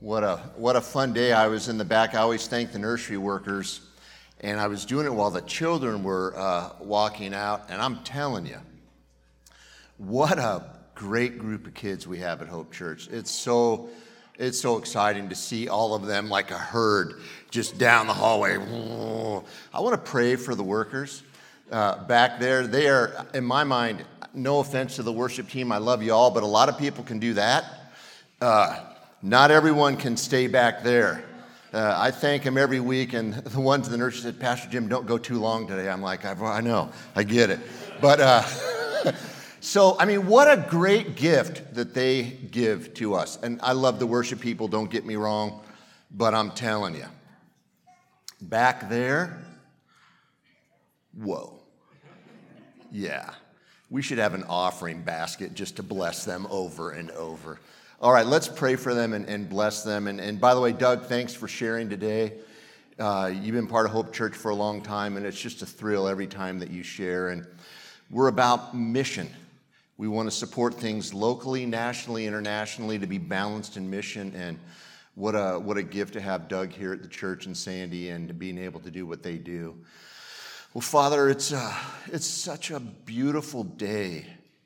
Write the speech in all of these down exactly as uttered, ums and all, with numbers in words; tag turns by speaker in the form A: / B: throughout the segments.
A: What a what a fun day. I was in the back. I always thank the nursery workers, and I was doing it while the children were uh, walking out, and I'm telling you, what a great group of kids we have at Hope Church. It's so it's so exciting to see all of them like a herd just down the hallway. I want to pray for the workers uh, back there. They are, in my mind, no offense to the worship team, I love you all, but a lot of people can do that. Uh, Not everyone can stay back there. Uh, I thank him every week, and the ones in the nursery said, Pastor Jim, don't go too long today. I'm like, I, I know, I get it. But uh, so, I mean, what a great gift that they give to us. And I love the worship people, don't get me wrong, but I'm telling you, back there, whoa. Yeah, we should have an offering basket just to bless them over and over. All right, let's pray for them and, and bless them. And, and by the way, Doug, thanks for sharing today. Uh, you've been part of Hope Church for a long time, and it's just a thrill every time that you share. And we're about mission. We want to support things locally, nationally, internationally to be balanced in mission. And what a what a gift to have Doug here at the church in Sandy and being able to do what they do. Well, Father, it's uh, it's such a beautiful day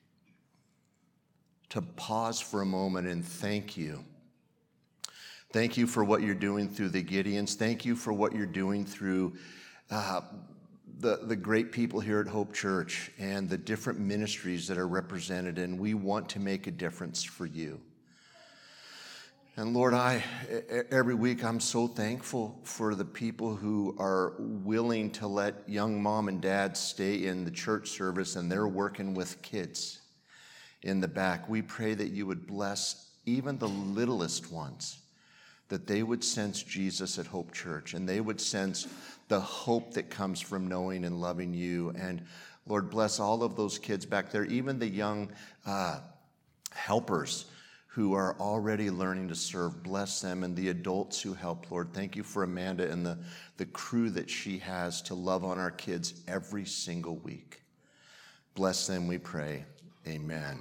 A: to pause for a moment and thank you. Thank you for what you're doing through the Gideons. Thank you for what you're doing through uh, the, the great people here at Hope Church and the different ministries that are represented, and we want to make a difference for you. And Lord, I every week I'm so thankful for the people who are willing to let young mom and dad stay in the church service, and they're working with kids in the back. We pray that you would bless even the littlest ones, that they would sense Jesus at Hope Church, and they would sense the hope that comes from knowing and loving you. And Lord, bless all of those kids back there, even the young uh, helpers who are already learning to serve. Bless them, and the adults who help, Lord. Thank you for Amanda and the, the crew that she has to love on our kids every single week. Bless them, we pray. Amen.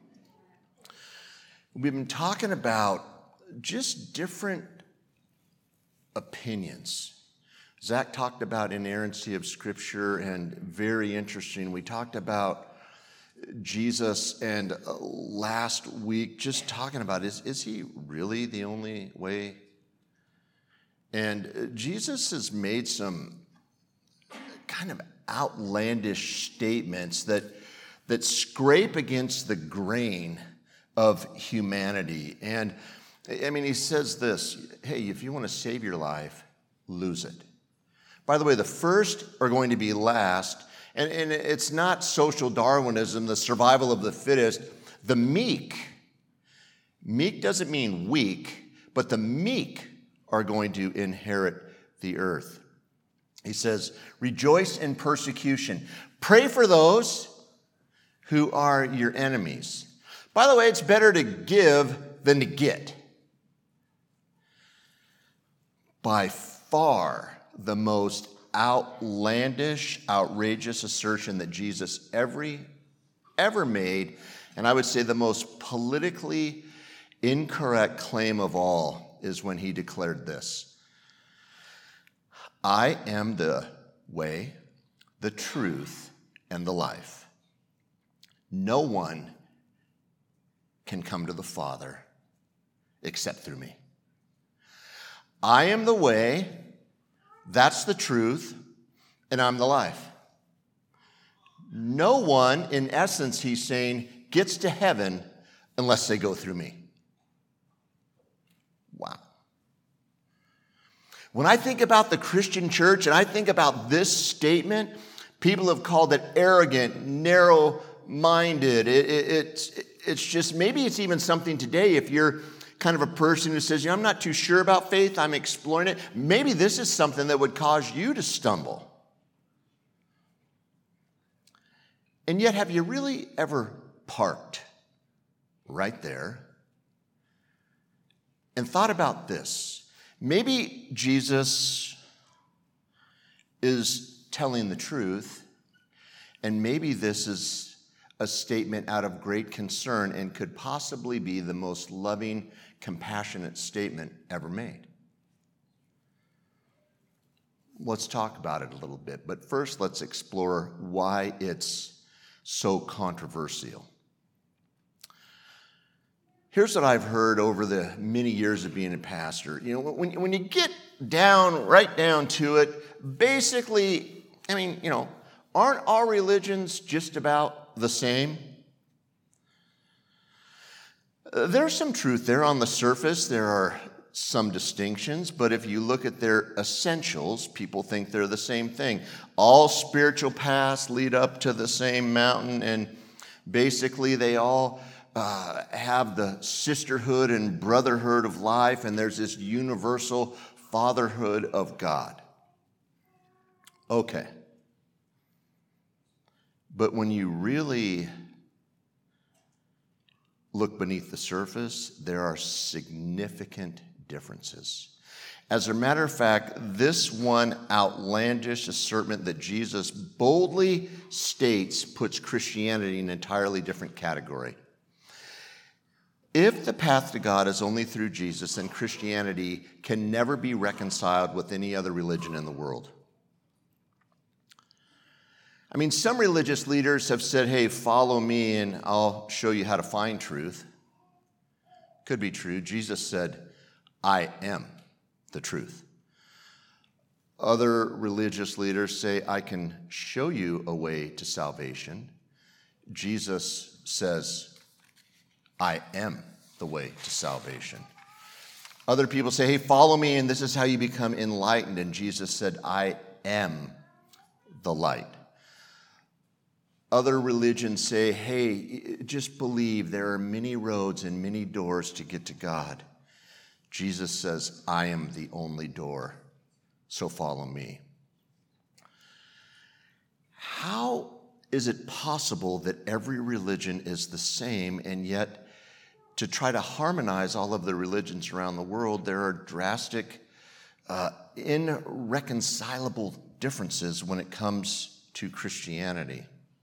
A: We've been talking about just different opinions. Zach talked about inerrancy of Scripture, and very interesting. We talked about Jesus, and last week just talking about, is, is he really the only way? And Jesus has made some kind of outlandish statements that, that scrape against the grain of humanity. And I mean, he says this, hey, if you want to save your life, lose it. By the way, the first are going to be last, and, and it's not social Darwinism, the survival of the fittest. The meek, meek doesn't mean weak, but the meek are going to inherit the earth. He says, rejoice in persecution. Pray for those who are your enemies. By the way, it's better to give than to get. By far the most outlandish, outrageous assertion that Jesus ever, ever made, and I would say the most politically incorrect claim of all, is when he declared this: I am the way, the truth, and the life. No one can come to the Father except through me. I am the way, that's the truth, and I'm the life. No one, in essence, he's saying, gets to heaven unless they go through me. Wow. When I think about the Christian church and I think about this statement, people have called it arrogant, narrow-minded. It, it, it's, it's just, maybe it's even something today if you're kind of a person who says, you know, I'm not too sure about faith, I'm exploring it. Maybe this is something that would cause you to stumble. And yet, have you really ever parked right there and thought about this? Maybe Jesus is telling the truth, and maybe this is a statement out of great concern and could possibly be the most loving, compassionate statement ever made. Let's talk about it a little bit, but first let's explore why it's so controversial. Here's what I've heard over the many years of being a pastor. You know, when, when you get down, right down to it, basically, I mean, you know, aren't all religions just about the same? Uh, there's some truth there on the surface. There are some distinctions, but if you look at their essentials, people think they're the same thing. All spiritual paths lead up to the same mountain, and basically they all uh, have the sisterhood and brotherhood of life, and there's this universal fatherhood of God. Okay. But when you really look beneath the surface, there are significant differences. As a matter of fact, this one outlandish assertion that Jesus boldly states puts Christianity in an entirely different category. If the path to God is only through Jesus, then Christianity can never be reconciled with any other religion in the world. I mean, some religious leaders have said, hey, follow me and I'll show you how to find truth. Could be true. Jesus said, I am the truth. Other religious leaders say, I can show you a way to salvation. Jesus says, I am the way to salvation. Other people say, hey, follow me and this is how you become enlightened. And Jesus said, I am the light. Other religions say, hey, just believe there are many roads and many doors to get to God. Jesus says, I am the only door, so follow me. How is it possible that every religion is the same, and yet to try to harmonize all of the religions around the world, there are drastic, uh, irreconcilable differences when it comes to Christianity?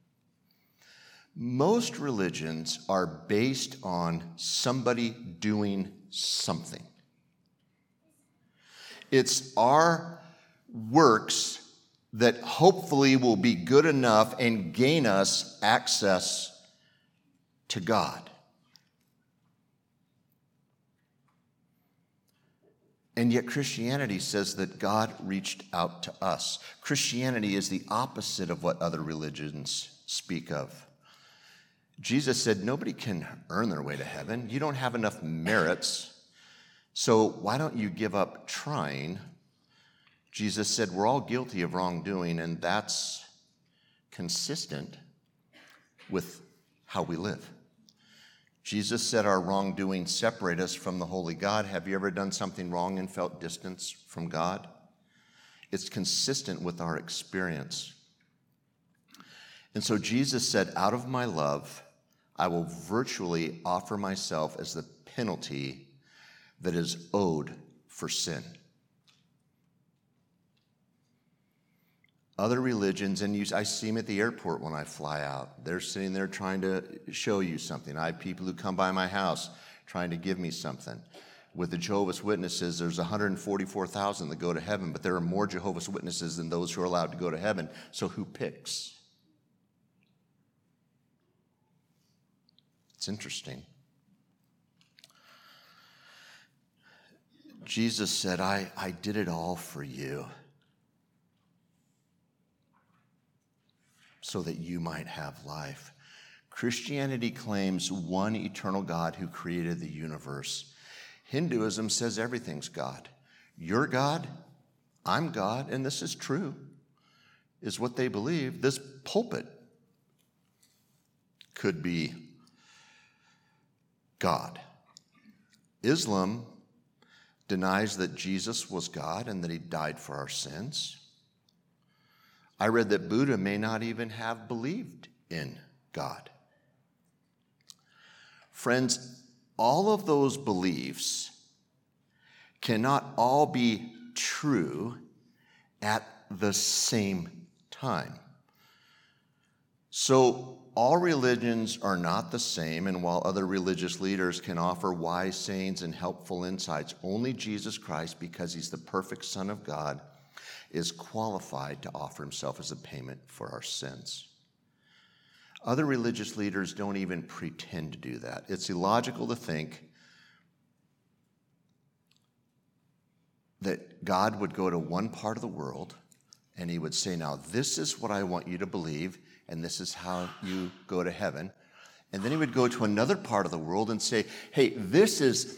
A: Most religions are based on somebody doing something. It's our works that hopefully will be good enough and gain us access to God. And yet Christianity says that God reached out to us. Christianity is the opposite of what other religions speak of. Jesus said, nobody can earn their way to heaven. You don't have enough merits. So why don't you give up trying? Jesus said, we're all guilty of wrongdoing, and that's consistent with how we live. Jesus said our wrongdoing separate us from the holy God. Have you ever done something wrong and felt distance from God? It's consistent with our experience. And so Jesus said, out of my love, I will virtually offer myself as the penalty that is owed for sin. Other religions, and you, I see them at the airport when I fly out. They're sitting there trying to show you something. I have people who come by my house trying to give me something. With the Jehovah's Witnesses, there's one hundred forty-four thousand that go to heaven, but there are more Jehovah's Witnesses than those who are allowed to go to heaven. So who picks? It's interesting. Jesus said, I, I did it all for you so that you might have life. Christianity claims one eternal God who created the universe. Hinduism says everything's God. You're God, I'm God, and this is true, is what they believe. This pulpit could be God. Islam denies that Jesus was God and that he died for our sins. I read that Buddha may not even have believed in God. Friends, all of those beliefs cannot all be true at the same time. So all religions are not the same, and while other religious leaders can offer wise sayings and helpful insights, only Jesus Christ, because he's the perfect Son of God, is qualified to offer himself as a payment for our sins. Other religious leaders don't even pretend to do that. It's illogical to think that God would go to one part of the world and he would say, now this is what I want you to believe, and this is how you go to heaven. And then he would go to another part of the world and say, hey, this is,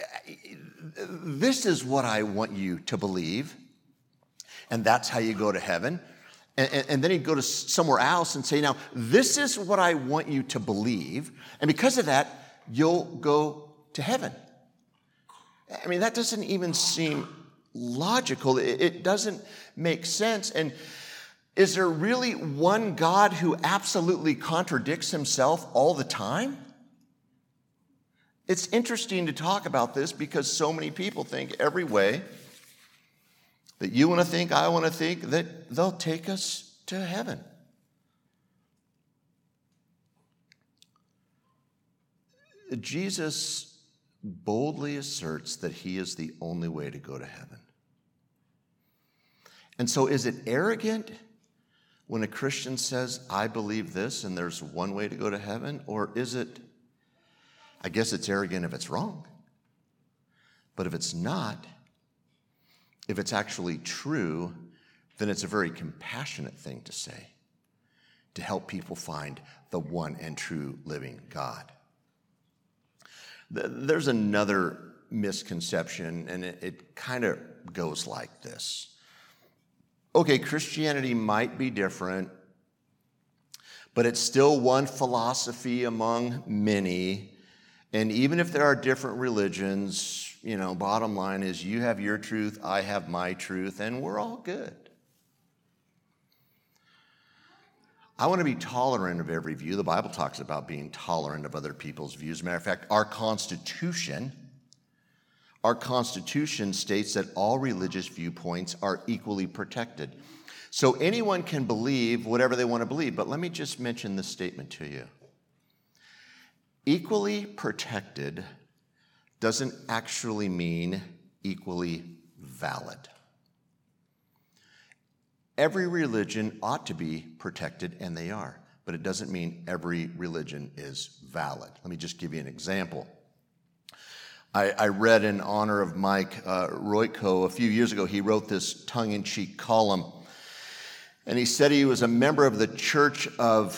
A: this is what I want you to believe, and that's how you go to heaven. And, and, and then he'd go to somewhere else and say, now, this is what I want you to believe, and because of that, you'll go to heaven. I mean, that doesn't even seem logical. It, it doesn't make sense. And is there really one God who absolutely contradicts himself all the time? It's interesting to talk about this because so many people think every way that you want to think, I want to think, that they'll take us to heaven. Jesus boldly asserts that he is the only way to go to heaven. And so is it arrogant when a Christian says, I believe this and there's one way to go to heaven? Or is it, I guess it's arrogant if it's wrong. But if it's not, if it's actually true, then it's a very compassionate thing to say, to help people find the one and true living God. There's another misconception, and it, it kind of goes like this. Okay, Christianity might be different, but it's still one philosophy among many. And even if there are different religions, you know, bottom line is you have your truth, I have my truth, and we're all good. I want to be tolerant of every view. The Bible talks about being tolerant of other people's views. As a matter of fact, our Constitution, our Constitution states that all religious viewpoints are equally protected. So anyone can believe whatever they want to believe, but let me just mention this statement to you. Equally protected doesn't actually mean equally valid. Every religion ought to be protected, and they are, but it doesn't mean every religion is valid. Let me just give you an example. I, I read in honor of Mike uh, Royko a few years ago. He wrote this tongue-in-cheek column, and he said he was a member of the Church of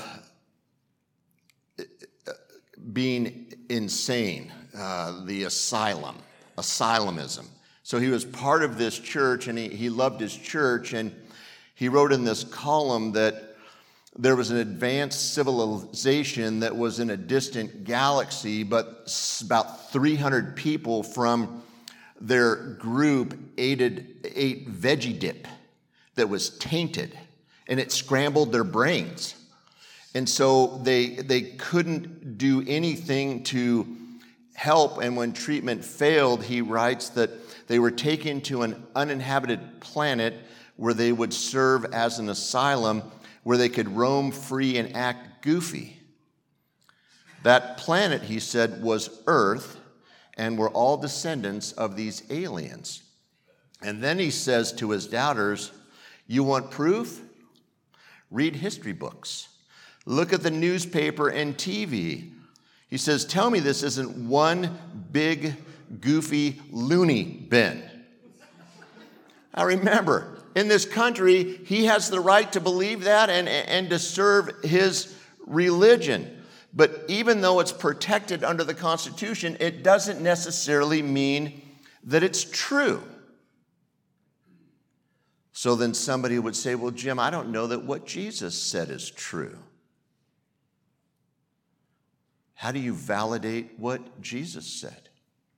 A: Being Insane, uh, the asylum, asylumism. So he was part of this church, and he, he loved his church, and he wrote in this column that there was an advanced civilization that was in a distant galaxy, but about three hundred people from their group ate, ate veggie dip that was tainted, and it scrambled their brains. And so they, they couldn't do anything to help, and when treatment failed, he writes that they were taken to an uninhabited planet where they would serve as an asylum, where they could roam free and act goofy. That planet, he said, was Earth, and were all descendants of these aliens. And then he says to his doubters, you want proof? Read history books. Look at the newspaper and T V. He says, tell me this isn't one big, goofy loony bin. Now remember, in this country, he has the right to believe that and, and to serve his religion. But even though it's protected under the Constitution, it doesn't necessarily mean that it's true. So then somebody would say, well, Jim, I don't know that what Jesus said is true. How do you validate what Jesus said?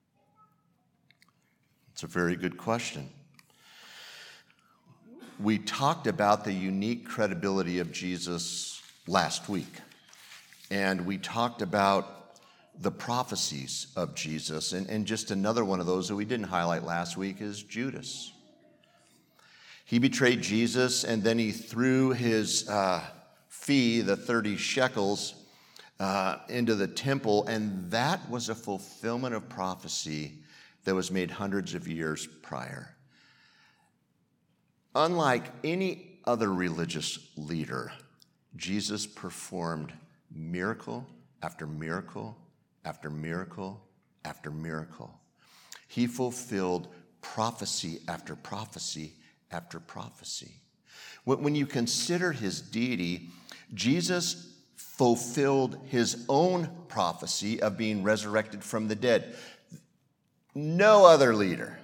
A: It's a very good question. We talked about the unique credibility of Jesus last week, and we talked about the prophecies of Jesus, and, and just another one of those that we didn't highlight last week is Judas. He betrayed Jesus, and then he threw his uh, fee, the thirty shekels, uh, into the temple, and that was a fulfillment of prophecy that was made hundreds of years prior. Unlike any other religious leader, Jesus performed miracle after miracle after miracle after miracle. He fulfilled prophecy after prophecy after prophecy. When you consider his deity, Jesus fulfilled his own prophecy of being resurrected from the dead. No other leader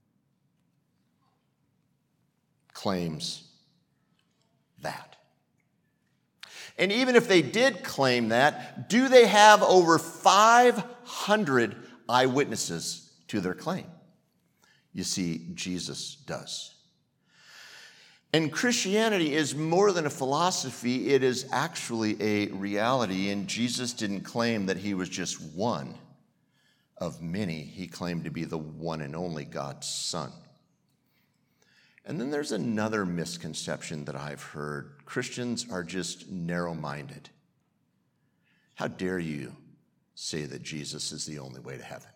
A: claims that. And even if they did claim that, do they have over five hundred eyewitnesses to their claim? You see, Jesus does. And Christianity is more than a philosophy, it is actually a reality. And Jesus didn't claim that he was just one of many. He claimed to be the one and only God's Son. And then there's another misconception that I've heard. Christians are just narrow-minded. How dare you say that Jesus is the only way to heaven?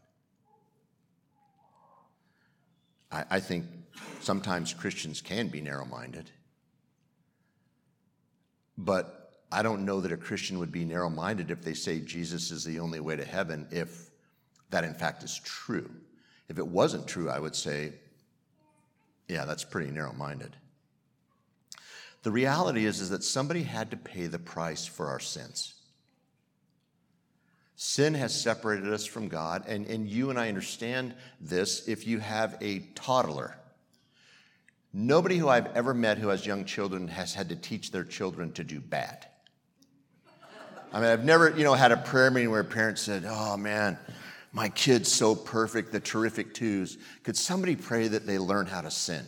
A: I, I think sometimes Christians can be narrow-minded. But I don't know that a Christian would be narrow-minded if they say Jesus is the only way to heaven, if that in fact is true. If it wasn't true, I would say, yeah, that's pretty narrow-minded. The reality is, is that somebody had to pay the price for our sins. Sin has separated us from God, and, and you and I understand this if you have a toddler. Nobody who I've ever met who has young children has had to teach their children to do bad. I mean, I've never, you know, had a prayer meeting where parents said, oh man, my kid's so perfect, the terrific twos. Could somebody pray that they learn how to sin?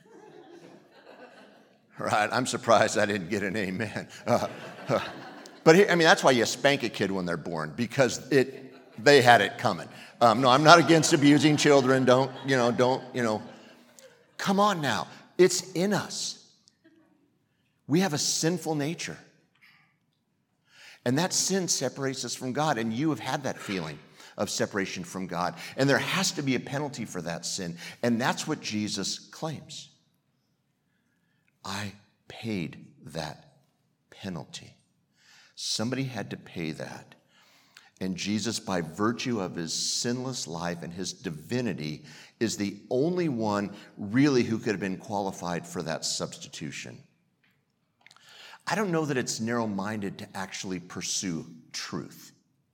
A: Right? I'm surprised I didn't get an amen. Uh, uh, but here, I mean, that's why you spank a kid when they're born, because it they had it coming. Um, no, I'm not against abusing children. Don't, you know, don't, you know. Come on now. It's in us. We have a sinful nature. And that sin separates us from God, and you have had that feeling of separation from God. And there has to be a penalty for that sin. And that's what Jesus claims. I paid that penalty. Somebody had to pay that. And Jesus, by virtue of his sinless life and his divinity, is the only one really who could have been qualified for that substitution. I don't know that it's narrow-minded to actually pursue truth.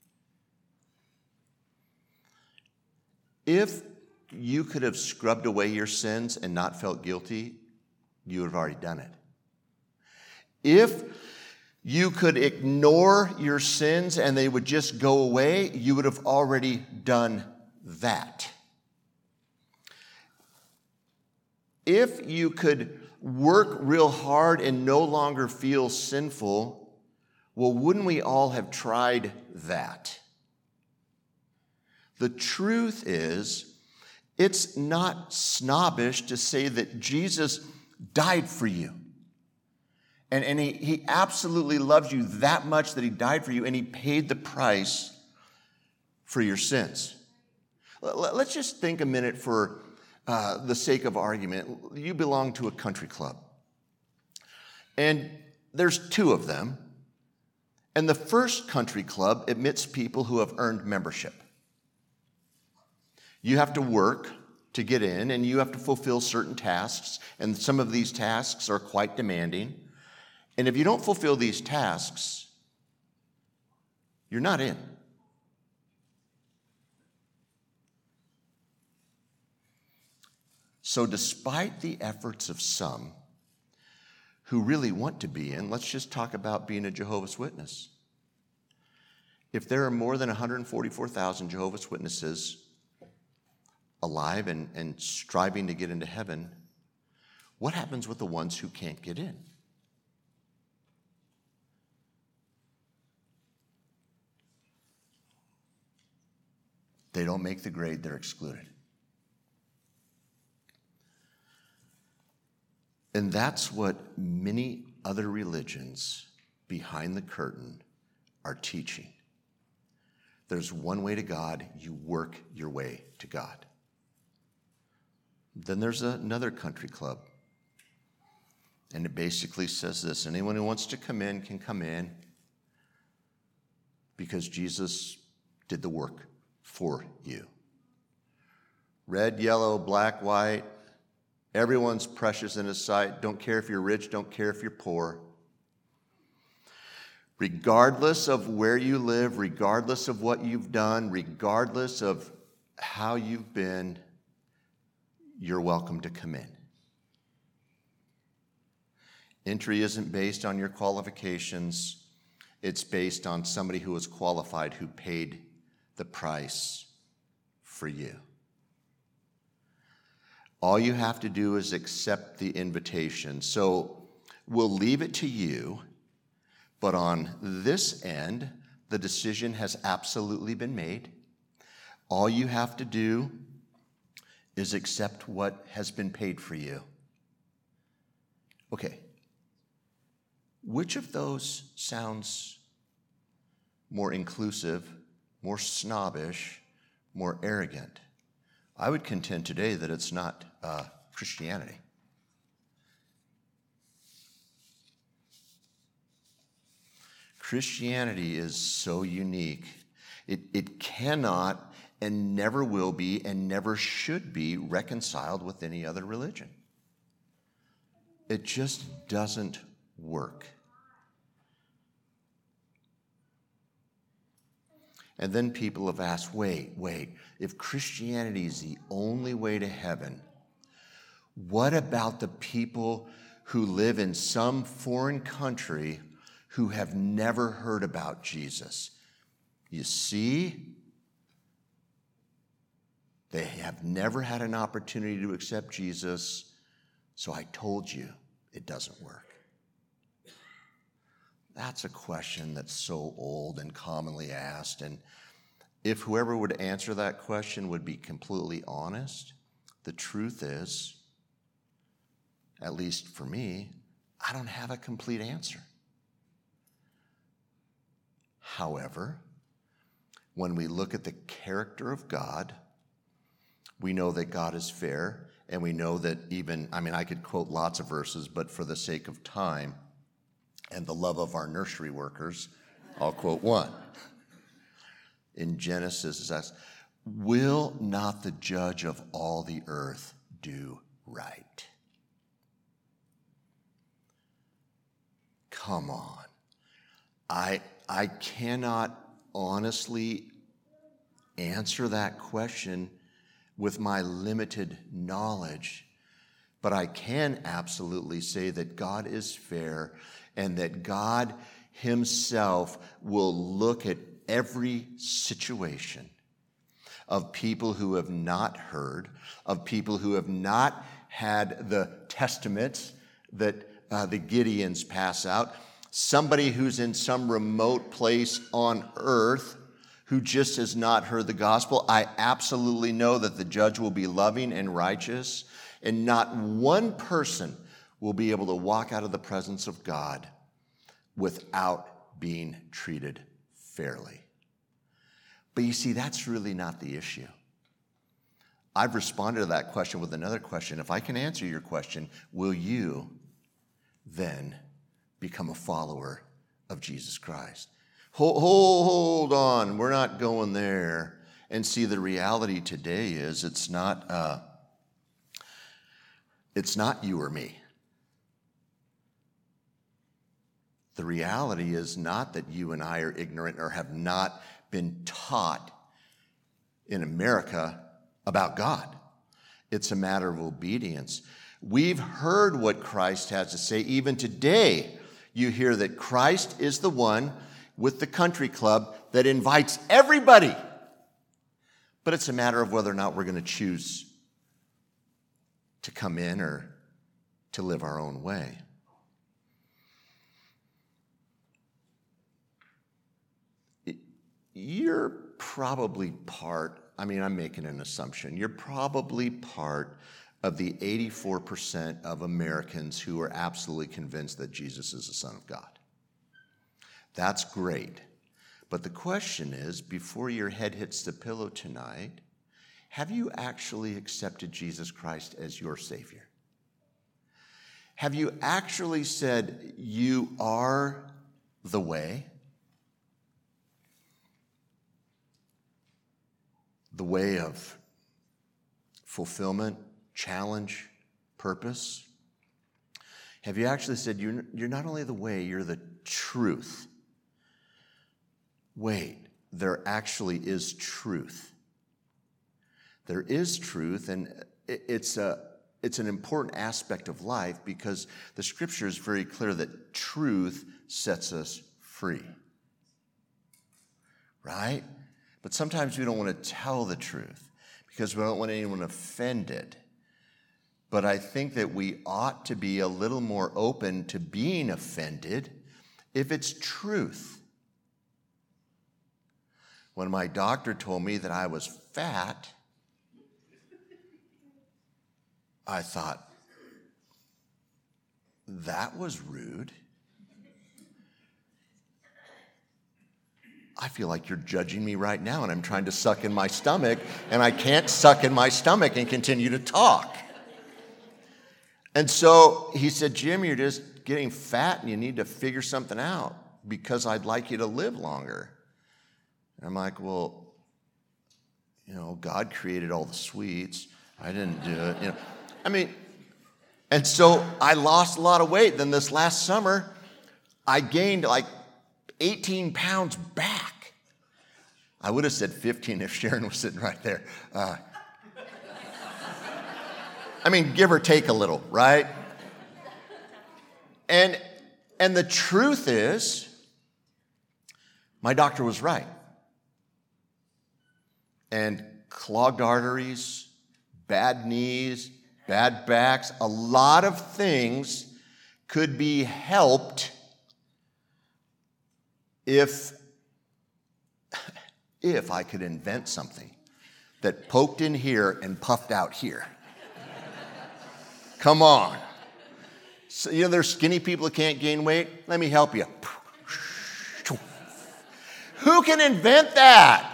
A: If you could have scrubbed away your sins and not felt guilty, you would have already done it. If you could ignore your sins and they would just go away, you would have already done that. If you could work real hard and no longer feel sinful, well, wouldn't we all have tried that? The truth is, it's not snobbish to say that Jesus died for you. And, and he, he absolutely loves you that much that he died for you, and he paid the price for your sins. Let's just think a minute for uh, the sake of argument. You belong to a country club. And there's two of them. And the first country club admits people who have earned membership. You have to work to get in, and you have to fulfill certain tasks, and some of these tasks are quite demanding. And if you don't fulfill these tasks, you're not in. So despite the efforts of some who really want to be in, let's just talk about being a Jehovah's Witness. If there are more than one hundred forty-four thousand Jehovah's Witnesses alive and, and striving to get into heaven, what happens with the ones who can't get in? They don't make the grade, they're excluded. And that's what many other religions behind the curtain are teaching. There's one way to God. You work your way to God. Then there's another country club. And it basically says this: anyone who wants to come in can come in because Jesus did the work for you. Red, yellow, black, white, everyone's precious in his sight. Don't care if you're rich, don't care if you're poor. Regardless of where you live, regardless of what you've done, regardless of how you've been, you're welcome to come in. Entry isn't based on your qualifications. It's based on somebody who was qualified, who paid the price for you. All you have to do is accept the invitation. So we'll leave it to you, but on this end, the decision has absolutely been made. All you have to do is accept what has been paid for you. Okay. Which of those sounds more inclusive, more snobbish, more arrogant? I would contend today that it's not uh, Christianity. Christianity is so unique. It, it cannot and never will be and never should be reconciled with any other religion. It just doesn't work. And then people have asked, wait, wait, if Christianity is the only way to heaven, what about the people who live in some foreign country who have never heard about Jesus? You see, they have never had an opportunity to accept Jesus, so I told you it doesn't work. That's a question that's so old and commonly asked. And if whoever would answer that question would be completely honest, the truth is, at least for me, I don't have a complete answer. However, when we look at the character of God, we know that God is fair, and we know that even, I mean, I could quote lots of verses, but for the sake of time and the love of our nursery workers, I'll quote one. In Genesis, it says, "Will not the judge of all the earth do right?" Come on. I, I cannot honestly answer that question with my limited knowledge, but I can absolutely say that God is fair and that God himself will look at every situation of people who have not heard, of people who have not had the testaments that uh, the Gideons pass out, somebody who's in some remote place on earth who just has not heard the gospel. I absolutely know that the judge will be loving and righteous, and not one person will be able to walk out of the presence of God without being treated fairly. But you see, that's really not the issue. I've responded to that question with another question. If I can answer your question, will you then become a follower of Jesus Christ? Hold, hold, hold on, we're not going there. And see, the reality today is it's not, uh, it's not you or me. The reality is not that you and I are ignorant or have not been taught in America about God. It's a matter of obedience. We've heard what Christ has to say. Even today, you hear that Christ is the one with the country club that invites everybody. But it's a matter of whether or not we're going to choose to come in or to live our own way. You're probably part, I mean, I'm making an assumption, you're probably part of the eighty-four percent of Americans who are absolutely convinced that Jesus is the Son of God. That's great. But the question is, before your head hits the pillow tonight, have you actually accepted Jesus Christ as your Savior? Have you actually said, you are the way? The way of fulfillment, challenge, purpose? Have you actually said, you're, you're not only the way, you're the truth? Wait, there actually is truth. There is truth, and it's a it's an important aspect of life because the scripture is very clear that truth sets us free. Right? But sometimes we don't want to tell the truth because we don't want anyone offended. But I think that we ought to be a little more open to being offended if it's truth. When my doctor told me that I was fat, I thought, that was rude. I feel like you're judging me right now, and I'm trying to suck in my stomach, and I can't suck in my stomach and continue to talk. And so he said, Jim, you're just getting fat, and you need to figure something out because I'd like you to live longer. And I'm like, well, you know, God created all the sweets. I didn't do it, you know. I mean, and so I lost a lot of weight. Then this last summer, I gained like eighteen pounds back. I would have said fifteen if Sharon was sitting right there. Uh, I mean, give or take a little, right? And, and the truth is, my doctor was right. And clogged arteries, bad knees, bad backs, a lot of things could be helped if, if I could invent something that poked in here and puffed out here. Come on. So, you know, there's skinny people that can't gain weight. Let me help you. Who can invent that?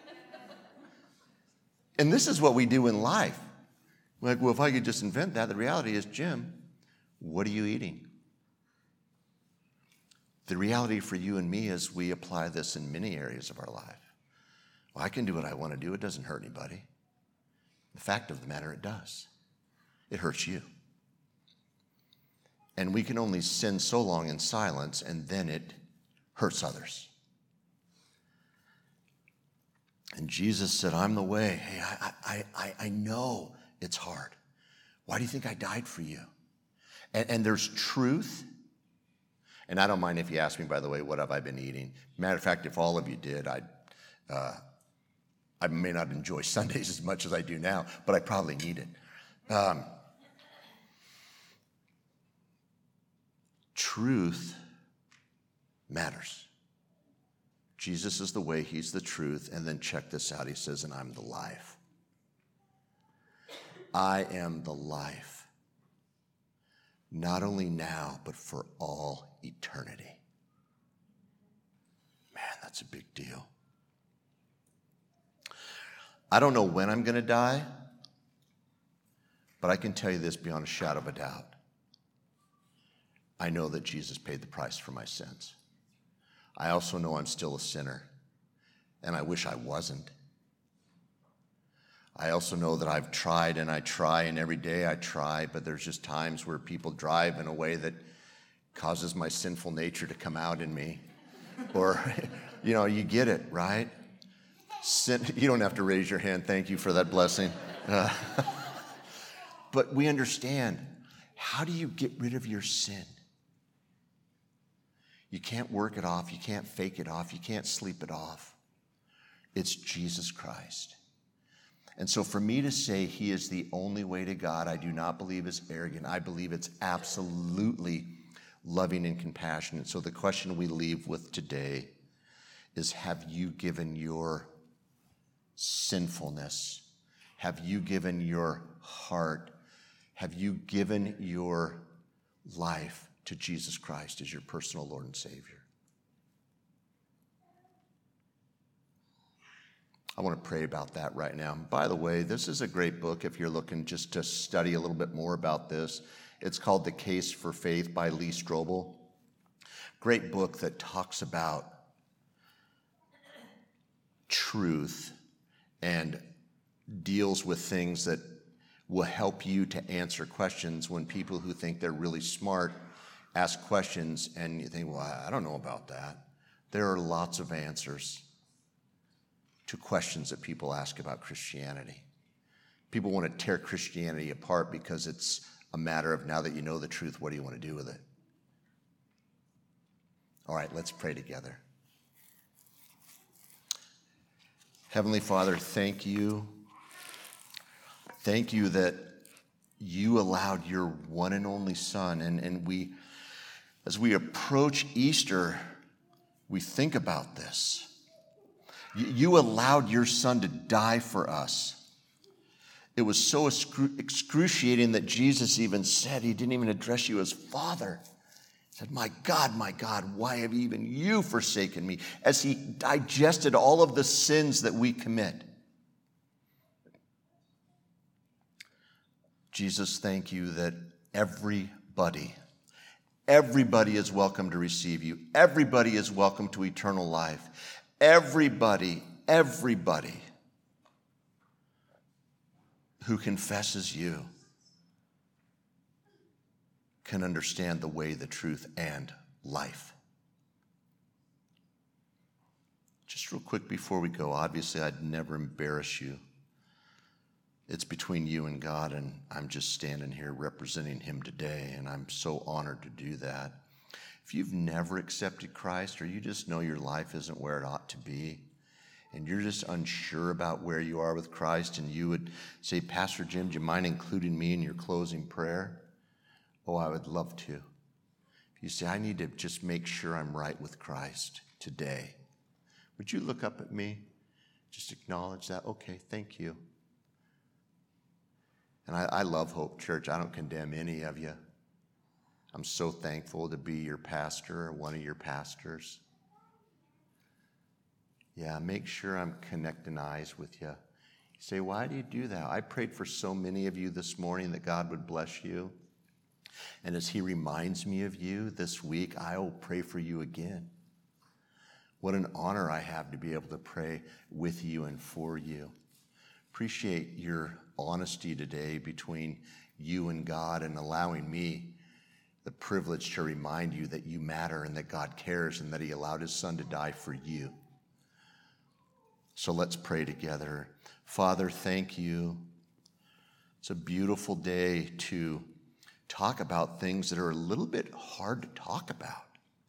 A: And this is what we do in life. We're like, well, if I could just invent that, the reality is, Jim, what are you eating? The reality for you and me is we apply this in many areas of our life. Well, I can do what I want to do. It doesn't hurt anybody. The fact of the matter, it does. It hurts you. And we can only sin so long in silence, and then it hurts others. And Jesus said, I'm the way. Hey, I, I, I, I know it's hard. Why do you think I died for you? And, and there's truth. And I don't mind if you ask me, by the way, what have I been eating? Matter of fact, if all of you did, I'd, uh, I may not enjoy Sundays as much as I do now, but I probably need it. Um, truth matters. Jesus is the way, he's the truth, and then check this out. He says, and I'm the life. I am the life. Not only now, but for all eternity. Man, that's a big deal. I don't know when I'm going to die, but I can tell you this beyond a shadow of a doubt. I know that Jesus paid the price for my sins. I also know I'm still a sinner, and I wish I wasn't. I also know that I've tried and I try, and every day I try, but there's just times where people drive in a way that causes my sinful nature to come out in me. Or, you know, you get it, right? Sin, you don't have to raise your hand. Thank you for that blessing. Uh, but we understand, how do you get rid of your sin? You can't work it off. You can't fake it off. You can't sleep it off. It's Jesus Christ. And so for me to say he is the only way to God, I do not believe is arrogant. I believe it's absolutely loving and compassionate. So the question we leave with today is, have you given your sinfulness? Have you given your heart? Have you given your life to Jesus Christ as your personal Lord and Savior? I want to pray about that right now. By the way, this is a great book if you're looking just to study a little bit more about this. It's called The Case for Faith by Lee Strobel. Great book that talks about truth and deals with things that will help you to answer questions when people who think they're really smart ask questions and you think, well, I don't know about that. There are lots of answers to questions that people ask about Christianity. People want to tear Christianity apart because it's a matter of, now that you know the truth, what do you want to do with it? All right, let's pray together. Heavenly Father, thank you. Thank you that you allowed your one and only Son, and, and we, as we approach Easter, we think about this. You allowed your Son to die for us. It was so excruciating that Jesus even said, he didn't even address you as Father. He said, my God, my God, why have even you forsaken me? As he digested all of the sins that we commit. Jesus, thank you that everybody, everybody is welcome to receive you. Everybody is welcome to eternal life. Everybody, everybody who confesses you can understand the way, the truth, and life. Just real quick before we go, obviously I'd never embarrass you. It's between you and God, and I'm just standing here representing him today, and I'm so honored to do that. If you've never accepted Christ, or you just know your life isn't where it ought to be, and you're just unsure about where you are with Christ, and you would say, Pastor Jim, do you mind including me in your closing prayer? Oh, I would love to. If you say, I need to just make sure I'm right with Christ today, would you look up at me? Just acknowledge that. Okay, thank you. And I, I love Hope Church. I don't condemn any of you. I'm so thankful to be your pastor or one of your pastors. Yeah, make sure I'm connecting eyes with you. You say, why do you do that? I prayed for so many of you this morning that God would bless you. And as he reminds me of you this week, I will pray for you again. What an honor I have to be able to pray with you and for you. Appreciate your honesty today between you and God and allowing me the privilege to remind you that you matter and that God cares and that he allowed his Son to die for you. So let's pray together. Father, thank you. It's a beautiful day to talk about things that are a little bit hard to talk about.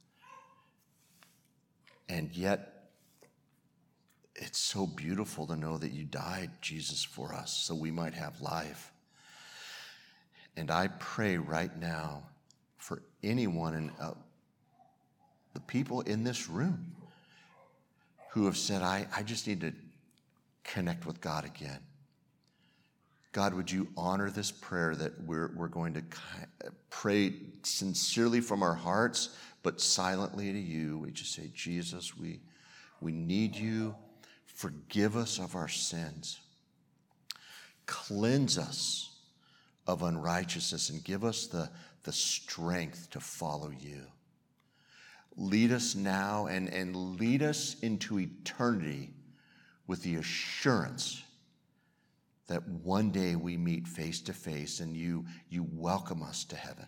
A: And yet, it's so beautiful to know that you died, Jesus, for us so we might have life. And I pray right now for anyone in uh, the people in this room who have said, I, I just need to connect with God again. God, would you honor this prayer that we're, we're going to pray sincerely from our hearts, but silently to you. We just say, Jesus, we, we need you. Forgive us of our sins. Cleanse us of unrighteousness and give us the, the strength to follow you. Lead us now and, and lead us into eternity with the assurance that one day we meet face to face and you, you welcome us to heaven.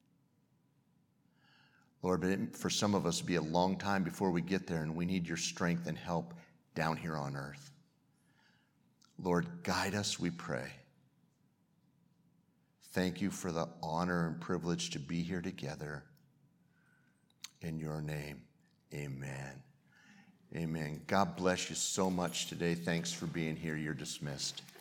A: Lord, but it, for some of us, it'll be a long time before we get there, and we need your strength and help down here on earth. Lord, guide us, we pray. Thank you for the honor and privilege to be here together. In your name, amen. Amen. God bless you so much today. Thanks for being here. You're dismissed.